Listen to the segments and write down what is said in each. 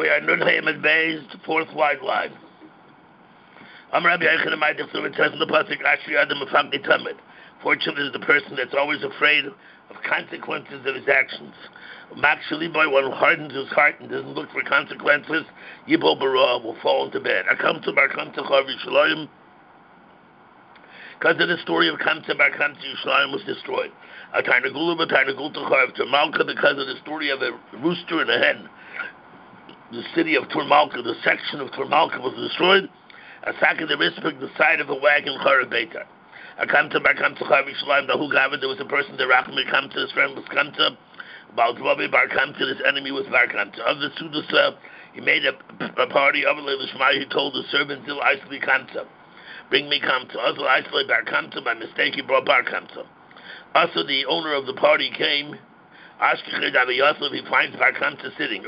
We are Nun Hayim Beis, fourth wide line. Rabbi Yochanan Ma'adik, so it says in the pasuk, Ashri Adam Mefakdi Tamid. Fortunate is the person that's always afraid of consequences of his actions. Actually, by one who hardens his heart and doesn't look for consequences, Yibol Bara will fall into bed. Akamta Bar Kamta Chav Yishalayim. Because of the story of Kamta Bar Kamta, Yishalayim was destroyed. Atarnagula B'Tarnagul Chav Turmalka, because of the story of a rooster and a hen. The city of Turmalka, the section of Turmalka was destroyed. A sack of the Rispik, the side of a wagon, Charav Beitar. Akamta Bar Kamta Chav Yishalayim, the Hugava, there was a person, the Rachmi Kamta, his friend was Kamta. About Rabbi Bar Kamta, his enemy was Bar Kamta. Of the Sudasa, he made a party of Lishmai, he told the servant, Zil Aisli Kamta. Bring me Kamta. Also Aisli Bar Kamta, by mistake he brought Bar Kamta. Also the owner of the party came, Ashkechid Abi Yosef, he finds Bar Kamta sitting.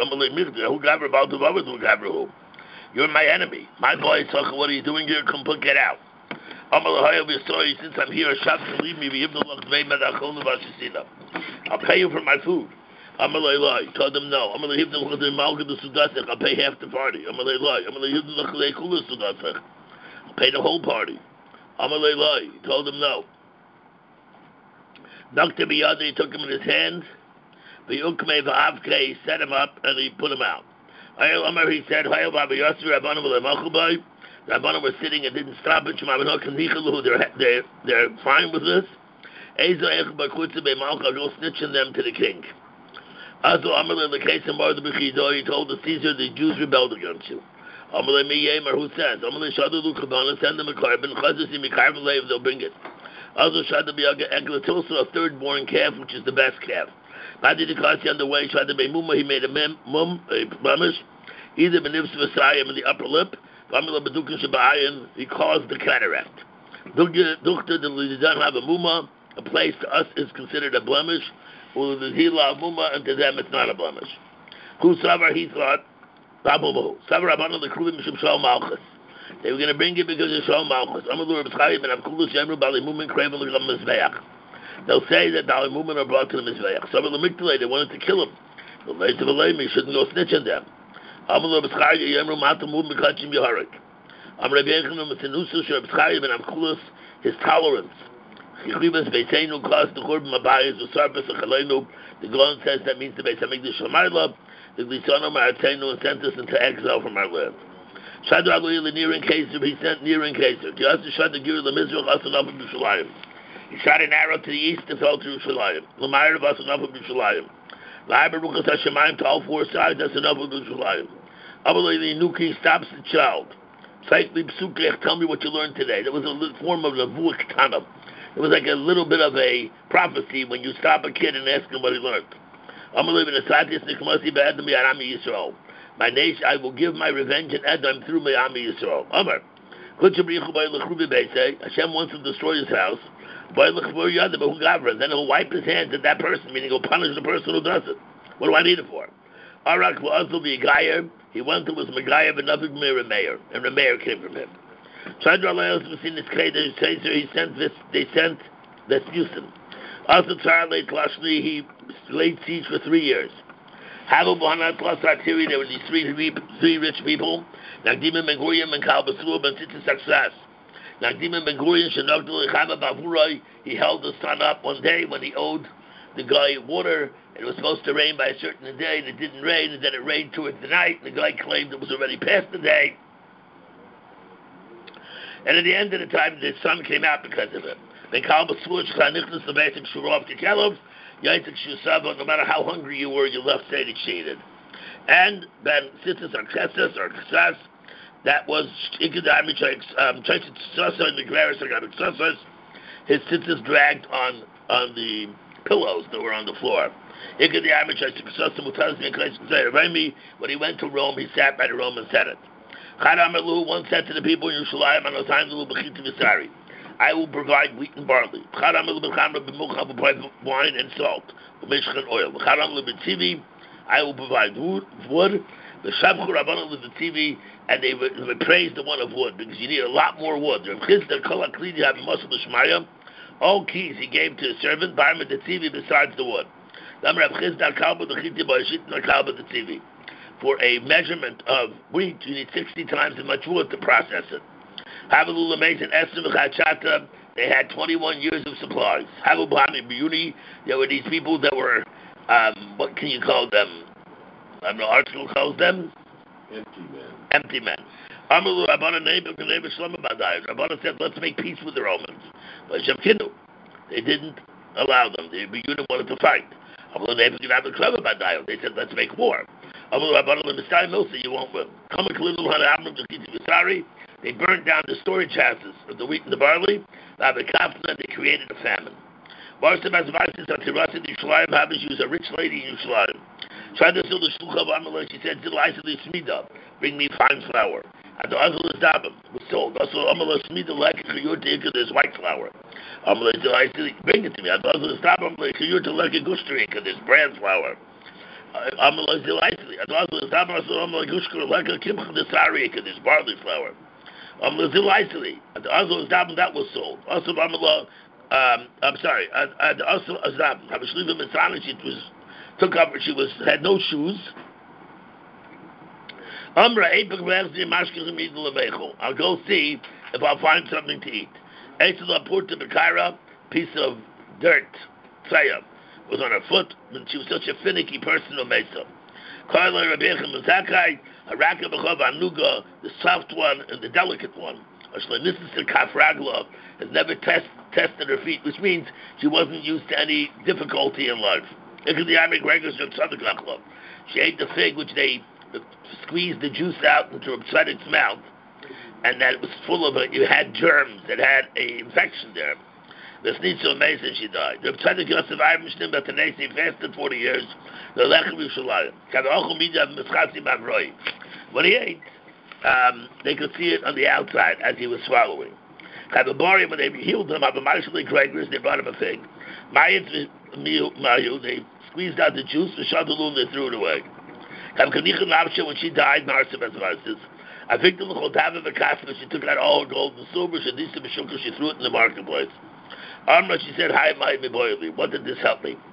You're my enemy. My boy, Socha, what are you doing here? Come get out. Since I'm here, leave me. I'll pay you for my food. Told him no. I'll pay half the party. I'll pay the whole party. Told him no. Dr. Biyadi took him in his hands. He set him up and he put him out. He said, Rabbanim were sitting and didn't stop it. They're fine with this. Go snitching them to the king. Also, in the case of Mordechai, he told the Caesar the Jews rebelled against you. Who says, send them a carbon, they'll bring it. Also, a third born calf, which is the best calf. On the way, he made a blemish, either in the upper lip, he caused the cataract. Have a muma, a place to us is considered a blemish, and to them it's not a blemish. He thought, they were going to bring it because of Shal Malchus. They'll say that the Alimumin are brought to the Mizbeach. Some of the Mikdalei, they wanted to kill him. The Leis of Alemi shouldn't go snitch on them. His tolerance. The Gaon says that means the Beis Hamikdash Shamayla, the Glisano Maratzenu, and sent us into exile from our land. Shadra Aluil Nirin Keser, he sent Nirin Keser. He shot an arrow to the east and fell to Yerushalayim. L'mayr of us enough of Yerushalayim. L'ayber Ruchas Hashemayim to all four sides, that's enough of Yerushalayim. Abalei the Nuki stops the child. Saitli Psukech, tell me what you learned today. That was a form of Nevuah Ketana. It was like a little bit of a prophecy when you stop a kid and ask him what he learned. Amalei ben Asatis Nikmasi Ba'adam Yarami Yisrael. My nation, I will give my revenge in Edom through my Ami Yisrael. Amar. Hashem wants to destroy his house. Then he'll wipe his hands at that person, meaning he'll punish the person who does it. What do I need it for? Arak will also be a Gayer. He went to his Megayer, but nothing Remeir. And Remeir came from him. Chandra Leos was in his crater, he sent Vespucin. Also, Charlie Klashli, he laid siege for 3 years. Havel Bohanat plus Artiri, there were these three rich people. Nagdima Ben Gurion and Kalbasur Ben Tzitzis Success. Nagdima Ben Gurion Shanogdul Chama Bavurai, he held the sun up one day when he owed the guy water. It was supposed to rain by a certain day, and it didn't rain, and then it rained towards the night, and the guy claimed it was already past the day. And at the end of the time, the sun came out because of it. They called the switch, the basic Shurov Kikelov, Yaitzik Shusava, no matter how hungry you were, you left Seder cheated. And Ben Sitzis or Kesses or Kesses, that was Ikadami Chaisit Sasa and the Graris Agamic Sasas, his Sitzis dragged on the pillows that were on the floor. Ikadami Chaisit Sasa Mutazmi and Kreis Remy, when he went to Rome, he sat by the Roman Senate. Chadamalu once said to the people in Yerushalayim, I will provide wheat and barley. I will provide wine and salt, and oil. I will provide wood. And they would praise the one of wood because you need a lot more wood. All keys he gave to his servant, besides the wood. for a measurement of wheat, you need 60 times as much wood to process it. Havalul Amazing Estim Chachata, they had 21 years of supplies. Havalbani Beauty, there were these people that were, what can you call them? I don't know, article calls them? Empty men. Empty men. Amalu Rabbanah Neighbor Shlomo Badai. Rabbanah said, let's make peace with the Romans. But Shemkinu, they didn't allow them. The Beauty wanted to fight. Amalu Neighbor Shlomo Badai. They said, let's make war. Amalu Rabbanah Messiah Milsa, you won't win. They burned down the storage houses of the wheat and the barley. They created a famine. She was a rich lady in Yerushalayim. She said, bring me fine flour. And the other was dabim, was sold. Also, there's white flour. Bring it to me. And the other was dabim, there's bran flour. And the other was dabim, there's barley flour. And the other was dabim, that was sold. Also, I'm sorry. And also, she had no shoes. I'll go see if I'll find something to eat. Piece of dirt, was on her foot, and she was such a finicky person. The soft one and the delicate one. Has never tested her feet, which means she wasn't used to any difficulty in life. She ate the fig, which they squeezed the juice out into a tzadik's mouth, and that was full of it had germs, it had an infection there. The sneetzel amazing, she died. The tzaddik Yosef Eibenshtein Batanesi fasted 40 years. The lechem Yerushalayim. When he ate, they could see it on the outside as he was swallowing. When they healed him, they brought him a fig. They squeezed out the juice, they threw it away. When she died, I think the she took out all her gold and silver, she threw it in the marketplace. She said, hi, what did this help me?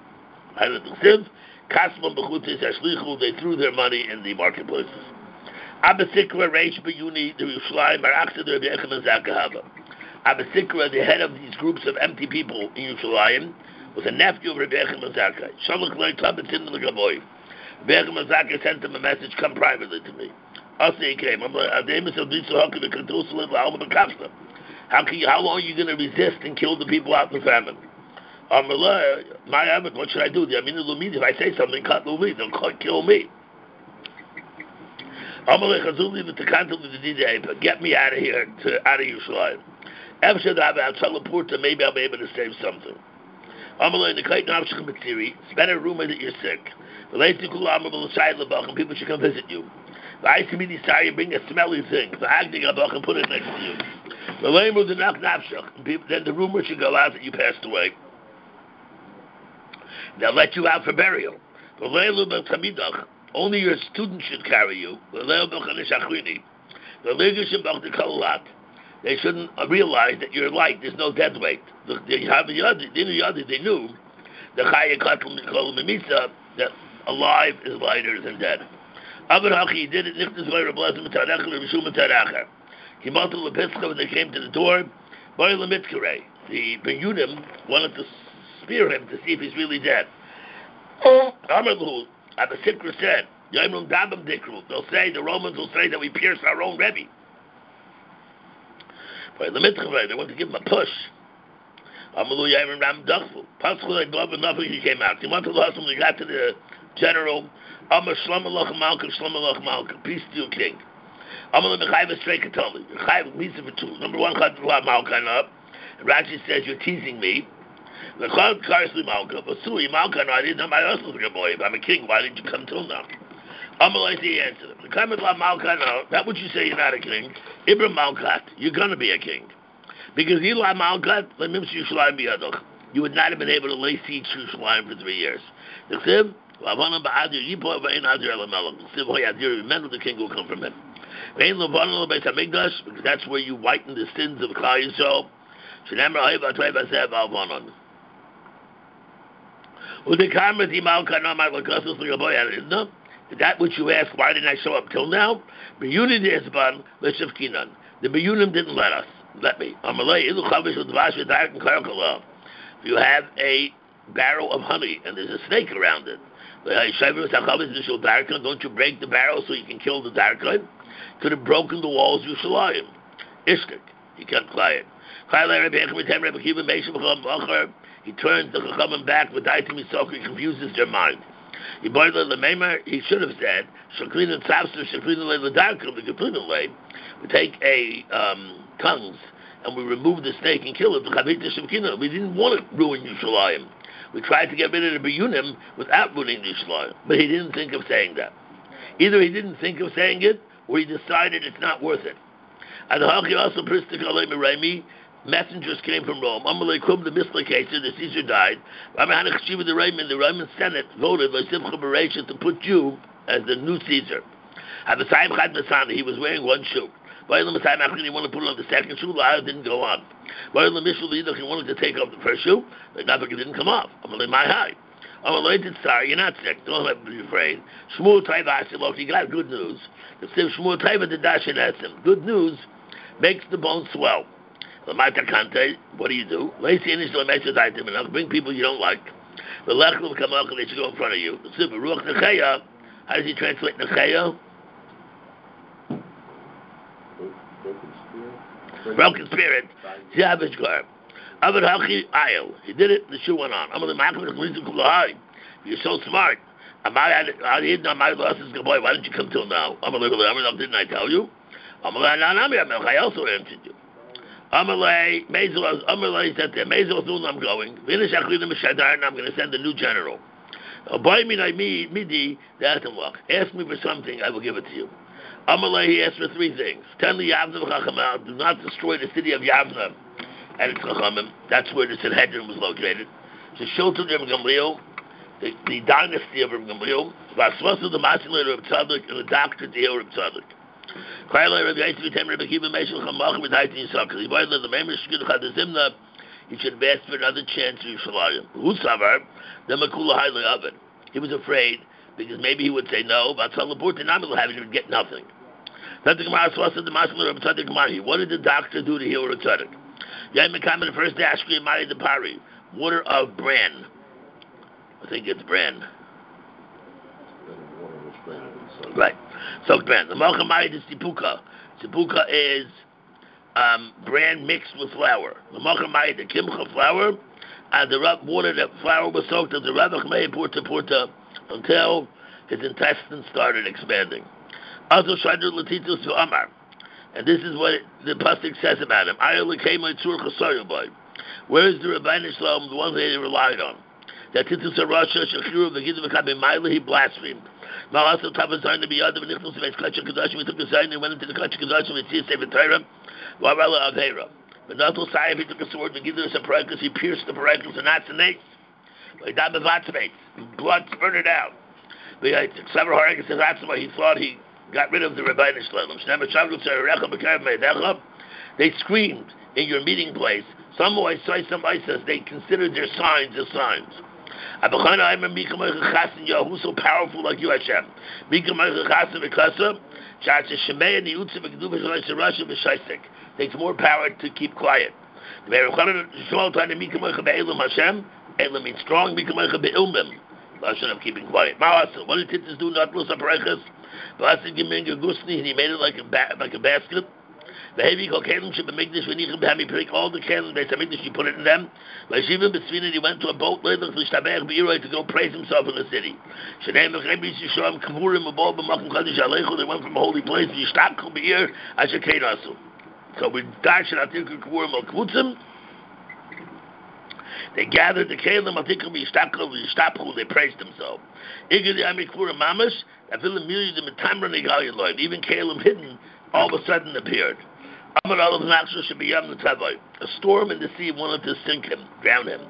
They threw their money in the marketplaces. Abasikra Reish B'Yuni, the Yerushalayim, Baraksa, the Rabbi Echem and Zakahava. Abasikra, the head of these groups of empty people in Yerushalayim, was a nephew of Rabbi Echem and Zakah. Shalach Lei Tabetin L'Gaboy. Rabbi Echem and Zakah sent him a message, come privately to me. Also he came. How long are you going to resist and kill the people out in the famine? What should I do? If I say something, they'll kill me. Get me out of here, out of Yerushalayim. Maybe I'll be able to save something. It's better rumor that you're sick. People should come visit you. Bring a smelly thing. And put it next to you. Then the rumor should go out that you passed away. They'll let you out for burial. Only your students should carry you. They shouldn't realize that you're light. There's no dead weight. They knew that alive is lighter than dead. He did it. When they came to the door, the Benyunim wanted to spear him to see if he's really dead. Abasikra said, they'll say, the Romans will say that we pierced our own Rebbe. They want to give him a push. He came out. He got to the general. Peace to you, king. Number one, Rashi says, you're teasing me. I didn't know my husband was a boy. If I'm a king, why didn't you come till now? He answered him. That would you say you're not a king? Ibram Malkat, you're going to be a king. Because Eli Malkat, you would not have been able to lay siege to Yerushalayim for 3 years. The king will come from him. Because that's where you whiten the sins of Klal Yisrael. That which you asked, why didn't I show up till now? B'yunim Yezban l'shivkinan. The B'yunim didn't let me. If you have a barrel of honey and there's a snake around it, don't you break the barrel so you can kill the darkon? Could have broken the walls of Yerushalayim. Ishtik. He kept quiet. He turns the Chachamim back with Daitim Yisok. He confuses their mind. He should have said, Shaklin and Tzavster, Shaklin and Le'Ladarkum, the Kaplin Lay. We take a tongues and we remove the snake and kill it. We didn't want to ruin Yerushalayim. We tried to get rid of the B'yunim without ruining Yerushalayim. But he didn't think of saying that. Either he didn't think of saying it, or he decided it's not worth it. And also messengers came from Rome. The the Caesar died. The Roman Senate voted to put you as the new Caesar. He was wearing one shoe. He wanted to put on the second shoe. The didn't go on. He wanted to take off the first shoe. The Nafik didn't come off. My high. Sorry, you're not sick. Don't have to be afraid. Shmuel Taiva Asilok, you got good news. Shmuel Taiva the Dashin Etzim. Good news makes the bones swell. What do you do? Bring people you don't like. The Lech will come out and they should go in front of you. How does he translate Necheya? Broken spirit. Zavishgar. Avad Hachi Ayel. He did it, the shoe went on. You're so smart. Why didn't you come till now? Didn't I tell you? I also answered you. Amalei said to Mezel soon I'm going. Finish Aklinim Shadar and I'm going to send a new general. Ask me for something, I will give it to you. Amalei, he asked for three things. Tell the Yavna Chachamah, do not destroy the city of Yavna and its Chachamim. That's where the Sanhedrin was located. So Shulton Reb Gamliel, the dynasty of Reb Gamliel, Vasvasu the Masiler of Tzaddik, and the doctor Deo Reb Tzaddik. You should have asked for another chance in Yerushalayim. He was afraid because maybe he would say no, but he would get nothing. What did the doctor do to heal a tzaddik? The first day, Ashkri married the pari, water of bran. I think it's bran. Right. So bran. The malcha married is sipuka. Sipuka is bran mixed with flour. The malcha married the kimcha flour, and the water that flour was soaked as the ravach mei porta until his intestines started expanding. Also, Shadru Latitus to Amar. And this is what the pasuk says about him. Where is the Rabbeinu Shalom, the one they relied on? That Titus Rasha Shachiru V'Gidu V'Kabimayla, he blasphemed. Also, Tavazarn to be Yadav and Nichnos of Kachak Kadashim, he took the sign and went into the Kachak Kadashim and see Sefer Torah, Warala Avera. But Natal Sayab, he took a sword, V'Gidu Saparakis, he pierced the parakis and not the nates. He died with blood spurted out. Several Harakas says that's why he thought he got rid of the Rabbeinu Shalom. They screamed in your meeting place. Some boys say some ISIS, they considered their signs as signs. Who's so powerful like you, Hashem? Takes more power to keep quiet. Elam means strong, I'm keeping quiet. What did Titus do? Not lose aprechas. He made it like a basket. The heavy Kalim should be made this when he pick all the candles, you put it in them. Like even between it, he went to a boat later to go praise himself in the city. They went from a holy place. So we they gathered the Kalim, they praised themselves. Even Kalim hidden all of a sudden appeared. A storm in the sea wanted to sink him, drown him.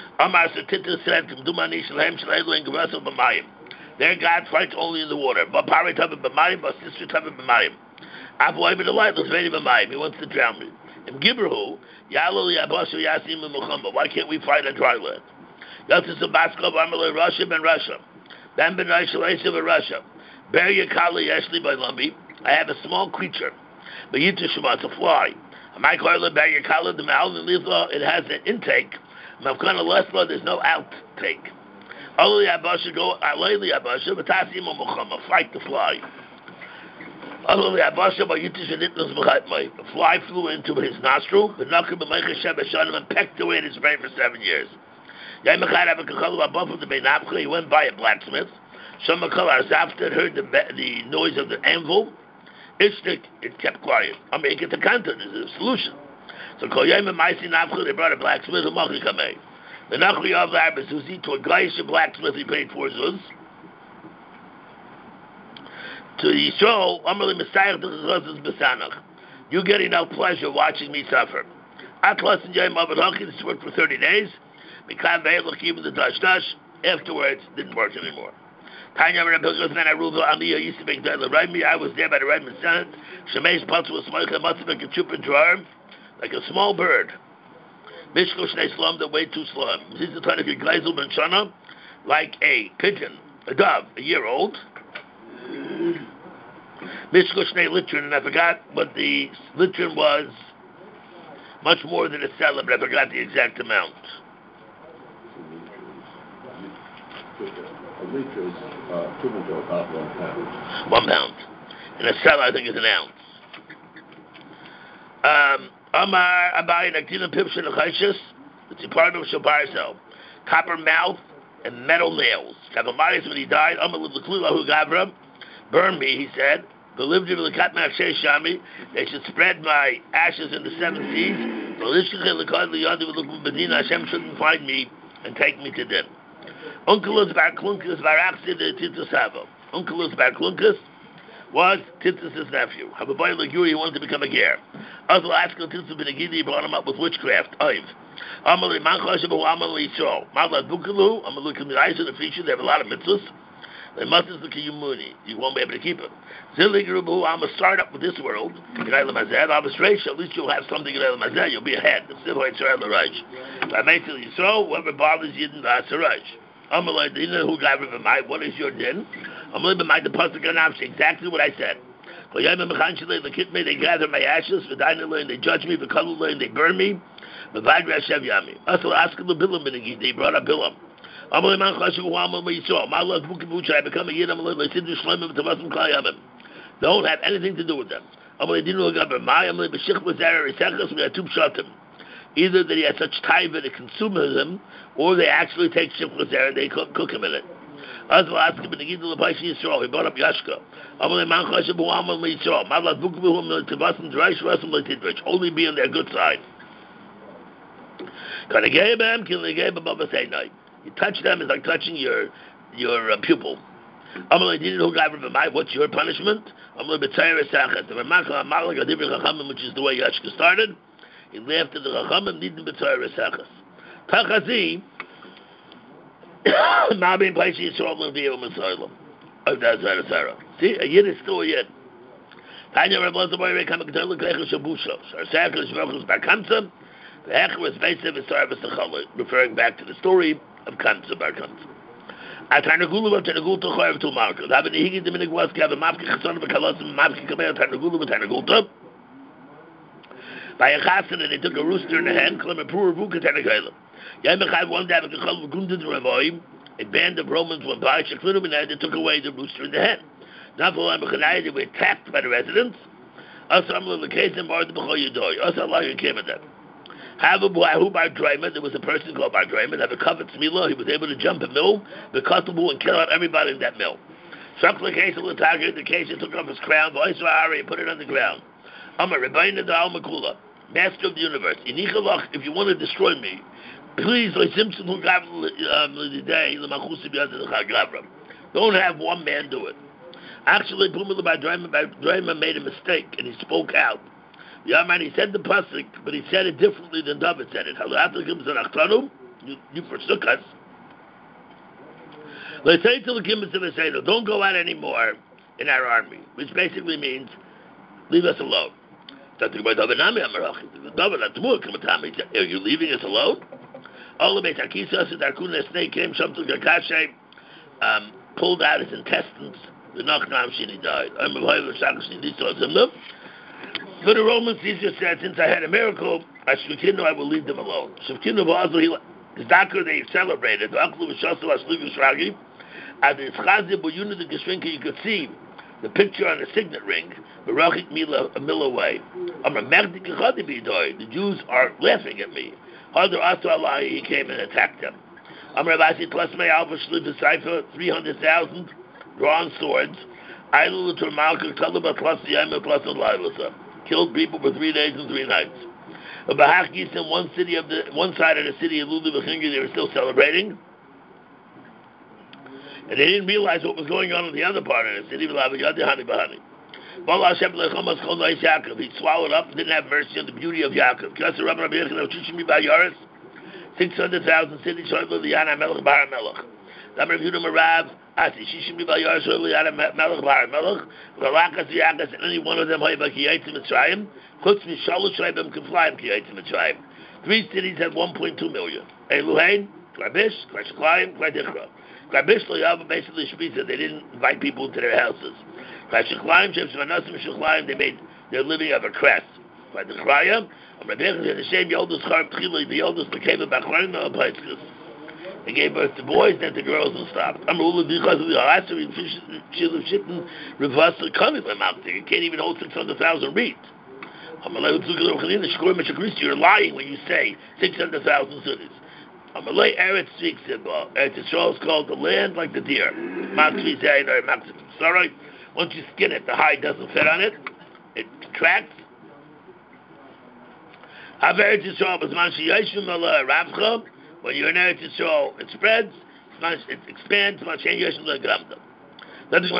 Their God fights only in the water. He wants to drown me. Why can't we fight on dry land? Beria Kala Yeshli by Lumbi. I have a small creature. But Yitishma, it's a fly. My Karla Beria Kala, the Malvin Lithla, it has an intake. Mavkana Lesla, there's no outtake. Ali Abasha go Alayli Abasha, but Tasim Muhammad, fight the fly. Ali Abasha by Yitish and Itnas Mahatmai. A fly flew into his nostril, but Nakam and Michael Shabashanim and pecked away at his brain for 7 years. Yamachad Abakakalu above the Benapka, he went by a blacksmith. Shamakal Arzafta heard the noise of the anvil. Ishtik, it kept quiet. I mean, get the content, there's a solution. So Koyam and Maisi Nafka, they brought a blacksmith, who Machi Kameh. The Nachli of the Abazuzi to a Gaisha blacksmith he paid 4 zuz. To Yisrael, Amali Messiah to Chazaz Besanach. You get enough pleasure watching me suffer. Atlas and Yom Abadaki, this worked for 30 days. Mikhail Veilach, even the Dash Dash, afterwards, didn't work anymore. Tanya Rebbe man Aruva Aliyah used to make the Raimi. I was there by the Redmond Senate. Shemesh Putz was smoking, must have been a chupa drawer, like a small bird. Mishko Shnei Slum, that way too slum. This is the time of your Gleisel Ben Shana, like a pigeon, a dove, a year old. Mishko Shnei Litrin, and I forgot what the Litrin was, much more than a seller, but I forgot the exact amount. A liter is equivalent to about 1 pound. 1 pound. And a cell, I think, is an ounce. Amar Abai Naktina Pipshin Achashis, it's a part of Shabarsel. Copper mouth and metal nails. Kavamaris, when he died, Amar Lukulahu Gavra, burn me, he said. Believed him Shami, they should spread my ashes in the 7 seas. Hashem shouldn't find me and take me to them. Unkelus Bar Klunkus Baraxi the Titusavo. Unkelus Bar Klunkus was Titus' nephew. Hababai Laguri, he wanted to become a ger. Also, Askel Titus Benegidi brought him up with witchcraft. Oiv. Amalei Manchashabu Amalei Yisrael. Malad Bukalu, Amalei Kamilais in the future, they have a lot of mitzvahs. They must look at you won't be able to keep it. Ziligrubu, I'm a start up with this world. I'm a straight, at least you'll have something in El Mazeh, you'll be ahead. The Sivoi Tzarel Raj. I make till you so, whoever bothers you in the Asaraj. I'm like, you know who got rid of my, what is your din? I'm a little bit the pasuk announce exactly what I said. They gather my ashes, and they judge me, and they burn me. They brought up Bilam. I become a yid. Don't have anything to do with them. Either that he has such taiva to consume him, or they actually take shiflas there and they cook him in it. He brought up Yashka. Only be on their good side. You touch them, it's like touching your pupil. What's your punishment? Which is the way Yashka started. He laughed at the Chachamim, Nidin B'tzayir Esachas. Tachazi, Ma'abin Paishi Yisrael L'Viyah U'Masaylam. See, a yid is still a yid. Tanya Rav Lazaboy Rekam G'del L'Kleicha Shabusha. Sarasaka L'Shvachus Bar Kamsa. The Hecher was Beisev V'Sar V'Sachala, referring back to the story of Kamsa Bar Kamsa. Atarnagulu V'Tarnagul T'Choyev T'Umarka. L'Havin Higi D'Minig was Kav Mavki Chasson V'Kalasim Mavki Kamei Atarnagulu V'Tarnagulta. By a chassan, and they took a rooster in the hand, one day, a band of Romans went by, they took away the rooster in the hand. They were attacked by the residents. There was a person called Bar Drayman, had a covered smila, he was able to jump a mill, the cutable, and kill out everybody in that mill. The case took off his crown, and put it on the ground. I'm a Rebbeinu Da'al Makula, master of the universe. If you want to destroy me, please, don't have one man do it. Actually, Drayman made a mistake, and he spoke out. He said the pasuk, but he said it differently than David said it. You forsook us. Let's say to the Kibbutz and say, don't go out anymore in our army, which basically means leave us alone. Are you leaving us alone? All the snake came, pulled out his intestines, The Nachnam Shini died. I'm a Vayla Shakashni Nisra. For the Romans, Caesar said, since I had a miracle, Ashvikinu, I will leave them alone. Shvikinu Vazu, his doctor, they celebrated. The Aklu Vishasu Ashlivu Shragi. At the Chazi Buyuna the Geshrinka, you could see the picture on the signet ring, Barachik Mila, a mil away. The Jews are laughing at me. Hadar Asu Allah, he came and attacked them. Rabasi Tlasmei Alpha Shlif Saifa, 300,000 drawn swords. Ailul Turmalka Kalaba plus the Yama plus the Laivasa. Killed people for 3 days and 3 nights. Bahakis in one side of the city of Lulu Bachingi, they were still celebrating. And they didn't realize what was going on in the other part of the city. He swallowed up, didn't have mercy on the beauty of Yaakov. 600,000 cities, and any one of them Three cities had 1.2 million. Eluhain, Klabish, Klashklayim, Kladichra. Klabish basically Shpisa, they didn't invite people to their houses. Klashklayim, Shemshmanasim, Sheklayim, they made their living of a crest. Kladichra, the same the oldest became a Bachrayim of Paitzkus. They gave birth to boys, then to girls, and stopped. You can't even hold 600,000 reeds. You're lying when you say 600,000 cities. Eretz Yisrael is called the land like the deer. Sorry, once you skin it, the hide doesn't fit on it. It contracts. When you're in Eretz Yisrael, it spreads, it expands. They were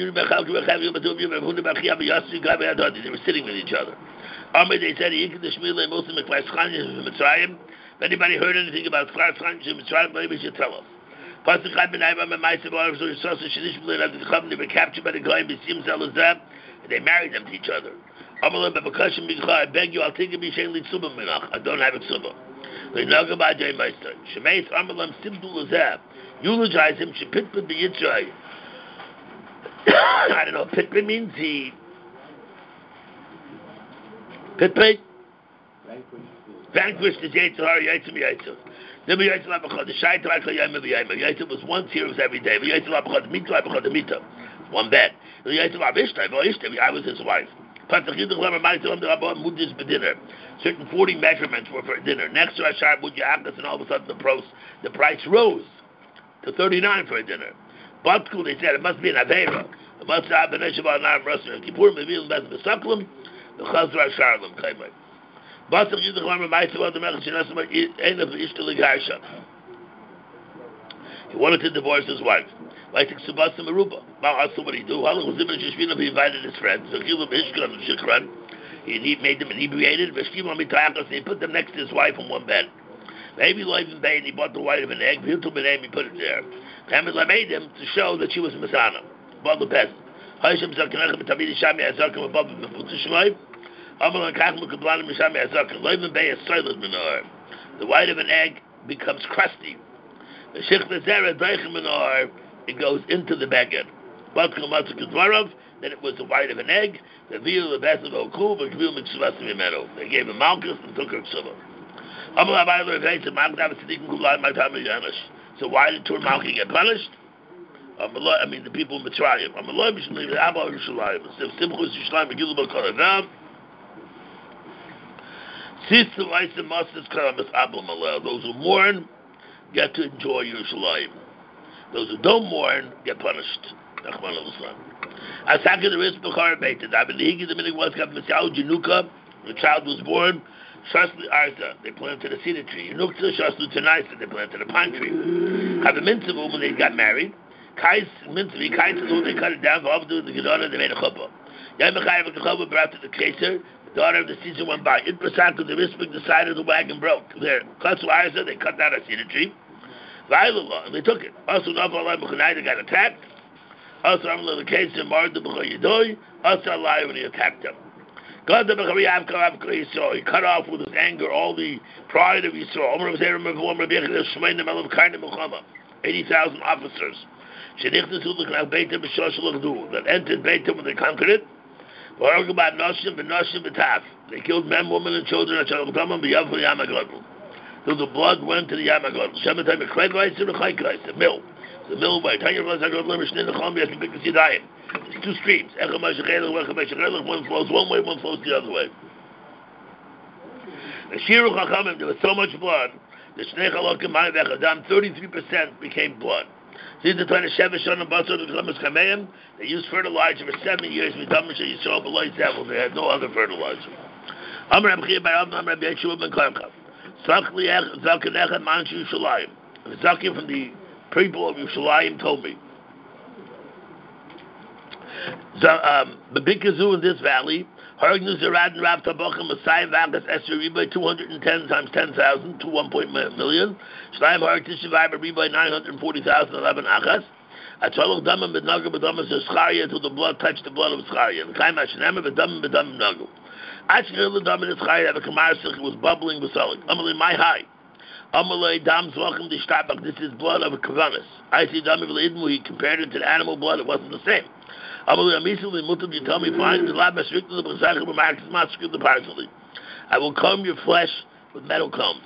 sitting with each other. They said, if anybody heard anything about Mitzrayim, maybe you should tell us. They were captured by the Goyim, and they married them to each other. I beg you, I'll take a Bishen Litzubah. I don't have a Tzubah. Eulogize him. I don't know. Pitpin means he. Pitpin? Vanquished the Yitzhar Yitzhim Yitzhim. The Yitzhim was once here, it was every day. One bed. I was his wife. Certain 40 measurements were for dinner. Next to Ashar Mudyakas, and all of a sudden the price rose to 39 for a dinner. Batku, they said it must be an Aveira. It must have been Eshav Nar Rasim Kippur, Mevil Bez Besaklim, the Chazra Sharlam Kaimai. Basam Yidachlam Maitava the Mechashinasma Ein of Ishtalig Harsha. He wanted to divorce his wife. Like Subasam Aruba. Now also what he do? Halach was Ibn Shishvina, he invited his friends. So Kilam Ishkran and Shikran. He made them inebriated, he put them next to his wife in one bed. Maybe Loiv Bay, and he bought the white of an egg, he put it there. Hamid made him to show that she was Masana, above the peasant. The white of an egg becomes crusty. It goes into the baguette. Then it was the white of an egg. They gave him Malchus and took her Ksuba. So why did Tur Malki get punished? I mean the people of Mitzrayim. Those who mourn get to enjoy Yerushalayim. Those who don't mourn get punished. The child was born. Shasli Arza, they planted a cedar tree. Nukta Shaslu Tanaisa, they planted a pine tree. Have a Minzavu when they got married. Kais Minzavi, Kaisalu, they cut it down. Vavdu, the Gedana, they made a chuppah. Yamachai of the chuppah brought to the Keser. The daughter of the season went by. In Prasaku, the Rispik, the side of the wagon broke. There, Katsu Arza, they cut down a cedar tree. Vailallah, and they took it. Also, Nafalai Mukhanai, they got attacked. Also, Amla, the Keser, marred the Bukhayidoy. Also, Allah, when he attacked them. He cut off with his anger all the pride of Yisrael. 80,000 officers. that entered Beitim when they conquered it. They killed men, women, and children. So the blood went to the Yamagon. The mill. The mill by there's two streams. One flows one way, one flows the other way. The Shiru Chachamim, there was so much blood, the Shnei Chalokim Ma'avech Adam, 33% became blood. They used fertilizer for 7 years. They had no other fertilizer. Zaki from the people of Yerushalayim told me. The big kazoo in this valley, 210 times 10,000 to 1 million. Shleim Harag Tishavai Riba 940,000 11 achas. Atolach Damam B'Nagam B'Damam Zescharia until the blood touched the blood of Zescharia. The Kaim Hashanema B'Damam B'Damam Nagam. Actually, the Damam Zescharia have a Kamar Sich was bubbling with solid. Amalei my high. Amalei Dam Zvachim Dishtabach. This is blood of a Kavanis. I see Damam V'Idmu. He compared it to the animal blood. It wasn't the same. You tell me fine. I will comb your flesh with metal combs.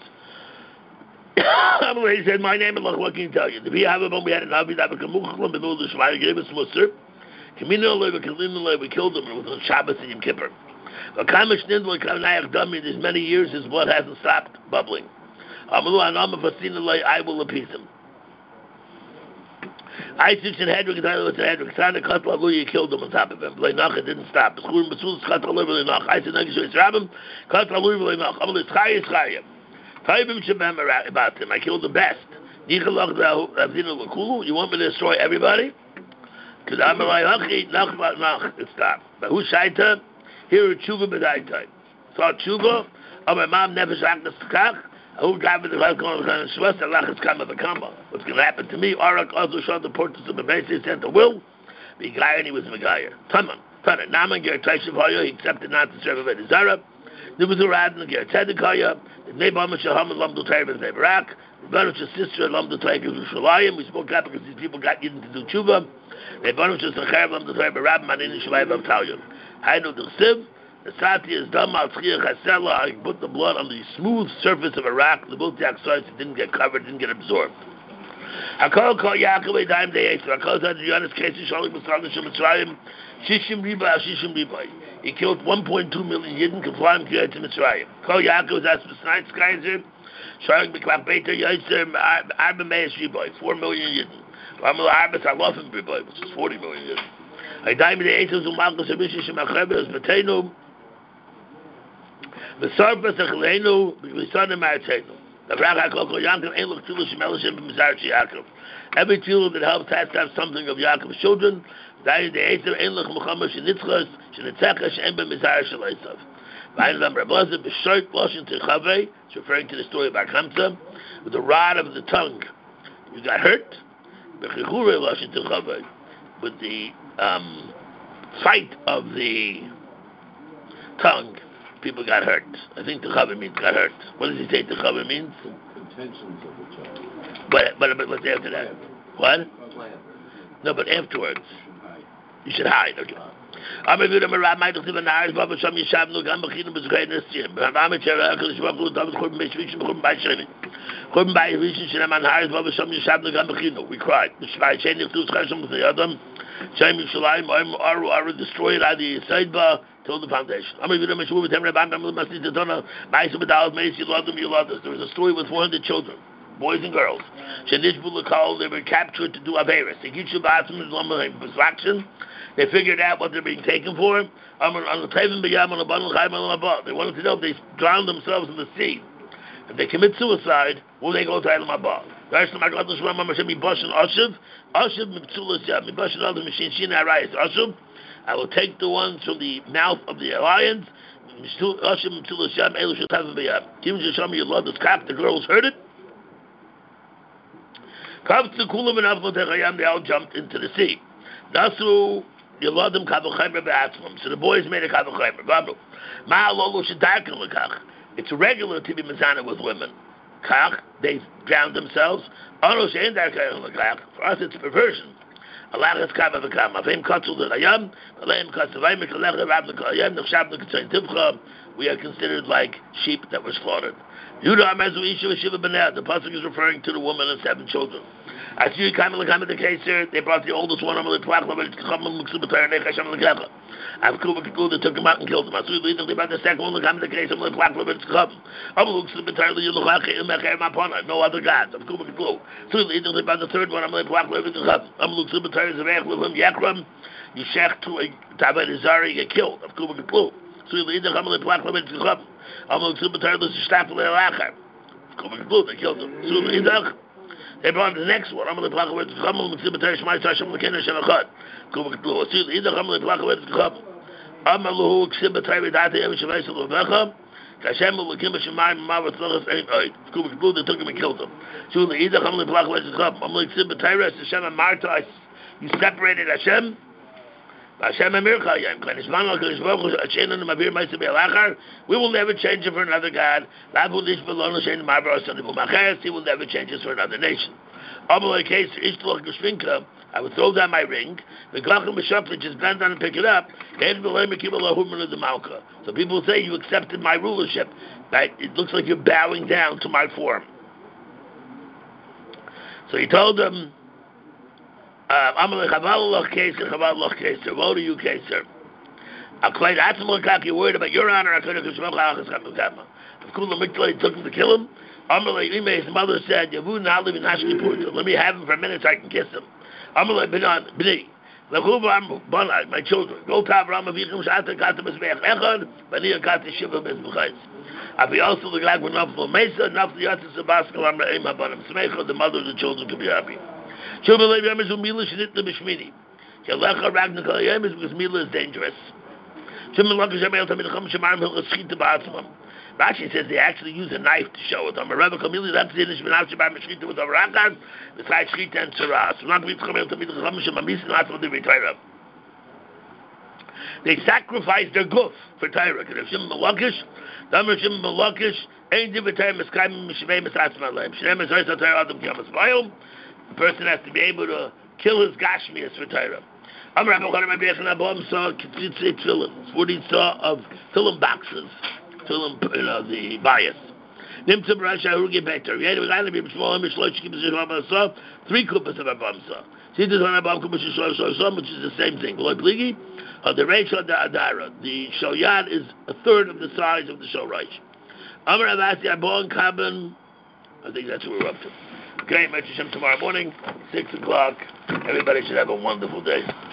He said, my name is Allah. What can you tell you? We had an Avi that gave us Musr. We killed him with a Shabbos and Yom Kippur. There's many years his blood hasn't stopped bubbling. I will appease him. I sit in Hedrick, Sana Katlalu, killed him on top of him. It didn't stop. I said, Katlalu, about him. I killed the best. You want me to destroy everybody? Because I'm like, it stopped. But who shaita? Here, Tshuva B'daitai. Thought Tshuva, my mom never shot the skach. What's going to happen to me? Arak also showed the portals of the base. He sent a will. The guy and he was Megayer. Taman. Naman Ger Taishav Hoya. He accepted not to serve Avodah Zarah. There was a Radin Ger Tzedekaya. The Nebam Shaham and Lamdul Tayyib and Nebarak. The Baruch's sister Lamdul Tayyib and Yerushalayim. We spoke up because these people got into do tshuva. The Baruch's Sachayev Lamdul Tayyib and Rab Manin Shalayim of Talyum. I know the Siv. The Sati is done. I put the blood on the smooth surface of a rock. The Bultiak sides didn't get covered, didn't get absorbed. I call Yaakov a dime day. I call that Giannis Casey Shalik Muslim Mitzrayim. Shishim Riba. He killed 1.2 million Yidden complying to Mitzrayim. Call Yaakov that's besides Kaiser. Shalik Mikvah Beiter Yaiser Arba Meis Riba. 4 million Yidden. Ramala Arbas Alofim Riba, which is 40 million Yidden. I dime the Eitos Umalkas Abishish Machreber as Mateno. The surface of Chelenu, we saw the Maritenu. The Raga Koko Yaakov ain't look Tulu Shemelishim and Mizarchi Yaakov. Every Tulu that helps has to have something of Yaakov's children. That is the Eitzim ain't look Muhammad Shenitzchas, Shenitzecha, Shenba Mizar Shalaisov. By the number of Blazim, B'Shoit, Washington Chaveh, it's referring to the story of Akamsa, with the rod of the tongue. You got hurt. B'Chichure, Washington Chaveh, with the fight of the tongue. People got hurt. I think the Chavah means got hurt. What does he say the Chavah means? Intentions of the child. But what's after that? What? No, but afterwards. You should hide. Okay. I'm a good Arab. I don't even know. I'm a some Yishab no gam beginnen met geen stem. I'm a cherry. Ik is wel goed. Dat goed met switch. Goed bij zijn. Goed bij vision. Zijn man haar. Wat we some Yishab no gam beginnen. We cried. Dus wij zijn niet toe schrijven met de Adam. Zijn Yerushalayim. Are destroyed at the sidebar. Till the foundation. I'm even a sure with him. I'm a message to Donna. Nice without me. You love them. You love us. There was a story with 400 children, boys and girls. They were captured to do Averis. They get you bathroom distraction. They figured out what they're being taken for. They wanted to know if they drown themselves in the sea. If they commit suicide, will they go to Elam Abba? I will take the ones from the mouth of the alliance. The girls heard it. They all jumped into the sea. So the boys made a kavachaymer. It's regular to be mizana with women. They drowned themselves. For us, it's perversion. Alachas kama v'kama. V'im katsul l'chayam, v'leim katzavayim, v'kalecha rab l'chayam, nechshav l'katzayin tivcha. We are considered like sheep that were slaughtered. Yudah Amazu Isha Shiva B'nei. The pasuk is referring to the woman and 7 children. As you came in the case here, they brought the oldest one. They took him out and killed him. As they brought the second one, they came in the case. No other gods. So they brought the third one. You shech to a Tabarizari, get killed. So they killed him. They brought the next one. Hashem will give us Shemayim and Mavat Tzlachas Ein Oid. They took him and killed him. You separated Hashem. Hashem Amir Chayim. We will never change it for another God. He will never change it for another nation. I would throw down my ring, the just bend down and pick it up. So people say you accepted my rulership. Right? It looks like you're bowing down to my form. So he told them, woe to you, Keser. You're worried about your honor. Took him to kill him. His mother said, let me have him for a minute so I can kiss him. My children, go to Avraham Avichim Shata Kata Mizbeach Echad, Baniya Kata Shiva Mizbechais. Avi also the Glag Nafla Mesa, Nafla Yatzis Sabaskal Amraim Abanim Smecha, the mother of the children can be happy. Shiva Lev Yamizu Mila Shinit the Bishmini. Kelecha Ragnakal Yam is because Mila is dangerous. Shiva Lakash Yamel Tamidacham Shemarim Hilchas Schita Ba'atzmam. Rashi says they actually use a knife to show it. I'm a Rebbe Kamili, that's the Yiddish Menavshi by Meshchita with a Rakan, besides Shchita and Tzara. So not to be Tchamel Tamid Chacham Shem Amis, not what they be Torah. They sacrificed their goof for Torah. Because if Shimon Malakish, Damar Shimon Malakish, ain't Diva Torah Meskayim Mishvei Mesatzman Leim. Shnei Mesoy Torah Adam Kiamas Bayom. The person has to be able to kill his Gashmias for Torah. I'm Rabbi Chanan Rabbi Yechon Abom saw Kitzitzei Tefillin, 40 saw of Tefillin boxes. The bias. 3 kupas of Abamsa. See this one Abam which is the same thing. The Reish of the Adara. The Shoyad is a third of the size of the Shoraish. Amar Avasi Abon Kaban. I think that's what we're up to. Okay, Mitzvah tomorrow morning, 6 o'clock. Everybody should have a wonderful day.